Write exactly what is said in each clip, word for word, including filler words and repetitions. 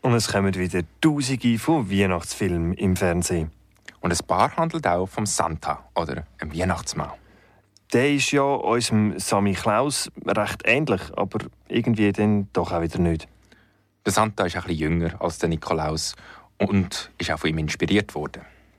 Und es kommen wieder Tausende von Weihnachtsfilmen im Fernsehen. Und ein paar handelt auch vom Santa oder einem Weihnachtsmann. Der ist ja unserem Sammy Klaus recht ähnlich, aber irgendwie dann doch auch wieder nicht. Der Santa ist ein bisschen jünger als der Nikolaus und ist auch von ihm inspiriert worden.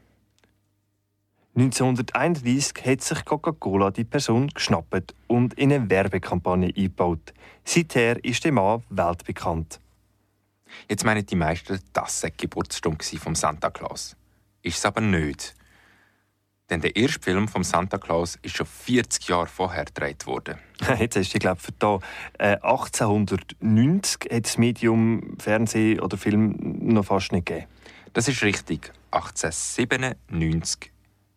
neunzehnhunderteinunddreissig hat sich Coca-Cola die Person geschnappt und in eine Werbekampagne eingebaut. Seither ist der Mann weltbekannt. Jetzt meinen die meisten, das sei die Geburtsstunde vom Santa Claus. Ist es aber nicht. Denn der erste Film vom Santa Claus ist schon vierzig Jahre vorher gedreht worden. Jetzt hast du, glaube ich, da. Äh, achtzehnhundertneunzig hat das Medium Fernsehen oder Film noch fast nicht gegeben. Das ist richtig. achtzehnhundertsiebenundneunzig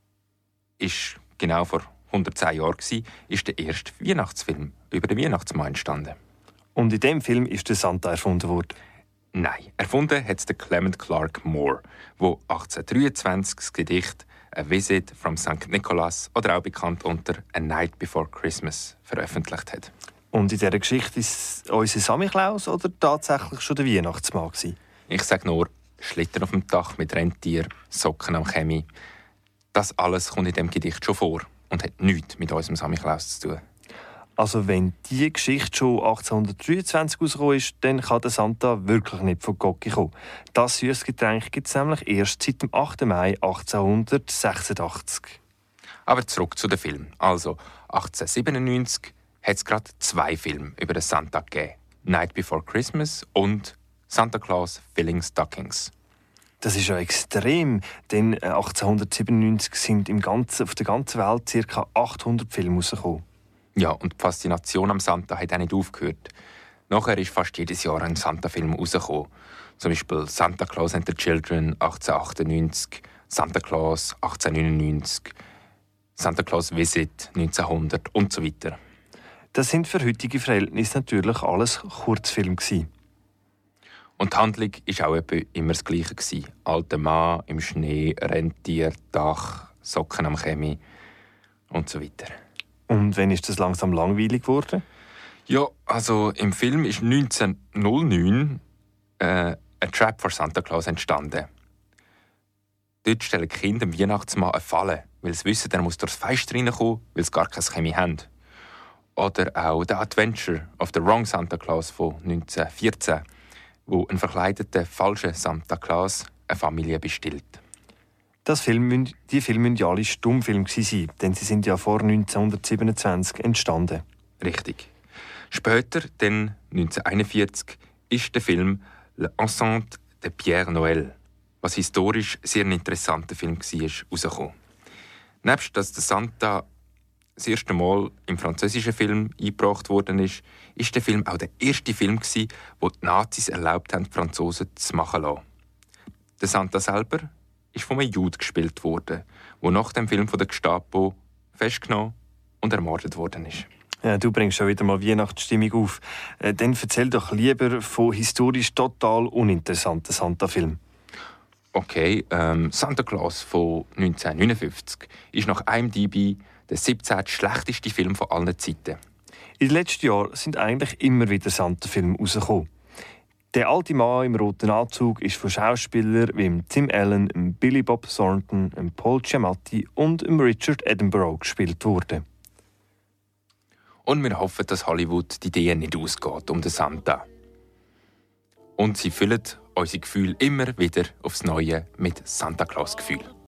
ist genau vor hundertzehn Jahren ist der erste Weihnachtsfilm über den Weihnachtsmann entstanden. Und in dem Film ist der Santa erfunden worden? Nein, erfunden hat es Clement Clark Moore, der achtzehnhundertdreiundzwanzig das Gedicht «A Visit from Sankt Nicholas» oder auch bekannt unter «A Night Before Christmas» veröffentlicht hat. Und in dieser Geschichte ist es unser Sammy Klaus oder tatsächlich schon der Weihnachtsmann gewesen? Ich sage nur «Schlitten auf dem Dach mit Rentier, Socken am Chemie». Das alles kommt in dem Gedicht schon vor und hat nichts mit unserem Sammy Klaus zu tun. Also wenn diese Geschichte schon achtzehnhundertdreiundzwanzig rausgekommen ist, dann kann der Santa wirklich nicht von Gocki kommen. Das süßes Getränk gibt es nämlich erst seit dem achten Mai achtzehnhundertsechsundachtzig. Aber zurück zu den Filmen. Also achtzehnhundertsiebenundneunzig hat es gerade zwei Filme über den Santa gegeben. «Night Before Christmas» und «Santa Claus Filling Stockings». Das ist ja extrem, denn achtzehnhundertsiebenundneunzig sind im ganzen, auf der ganzen Welt ca. achthundert Filme rausgekommen. Ja, und die Faszination am Santa hat auch nicht aufgehört. Nachher ist fast jedes Jahr ein Santa-Film rausgekommen. Zum Beispiel «Santa Claus and the Children» achtzehnhundertachtundneunzig, «Santa Claus» achtzehnhundertneunundneunzig, «Santa Claus Visit» neunzehnhundert und so weiter. Das sind für heutige Verhältnisse natürlich alles Kurzfilme gewesen. Und die Handlung war auch etwa immer das Gleiche. Alter Mann im Schnee, Rentier, Dach, Socken am Chemie und so weiter. Und wann ist das langsam langweilig geworden? Ja, also im Film ist neunzehnhundertneun äh, «A Trap for Santa Claus» entstanden. Dort stellen die Kinder dem Weihnachtsmann eine Falle, weil sie wissen, er muss durchs Fenster reinkommen, weil sie gar keine Chemie haben. Oder auch «The Adventure of the Wrong Santa Claus» von neunzehnhundertvierzehn, wo ein verkleideter, falscher Santa Claus eine Familie bestillt. Das Film, die Filme müssen ja alle Stummfilme sein, denn sie sind ja vor neunzehnhundertsiebenundzwanzig entstanden. Richtig. Später, dann neunzehnhunderteinundvierzig, ist der Film «Le Enceinte de Pierre Noël», was historisch sehr ein interessanter Film war, rausgekommen. Nebst dass der Santa das erste Mal im französischen Film eingebracht worden ist, ist der Film auch der erste Film, wo die Nazis erlaubt haben, die Franzosen zu machen lassen. Der Santa selber ist von einem Jude gespielt worden, der nach dem Film von der Gestapo festgenommen und ermordet worden ist. Ja, du bringst schon wieder mal Weihnachtsstimmung auf. Äh, dann erzähl doch lieber von historisch total uninteressanten Santa-Filmen. Okay, ähm, Santa Claus von neunzehnhundertneunundfünfzig ist nach I M D B der siebzehnte schlechteste Film von allen Zeiten. In den letzten Jahren sind eigentlich immer wieder Santa-Filme rausgekommen. Der alte Mann im roten Anzug ist von Schauspielern wie Tim Allen, Billy Bob Thornton, Paul Giamatti und Richard Attenborough gespielt worden. Und wir hoffen, dass Hollywood die Idee nicht ausgeht um den Santa. Und sie füllen unsere Gefühle immer wieder aufs Neue mit Santa Claus-Gefühl.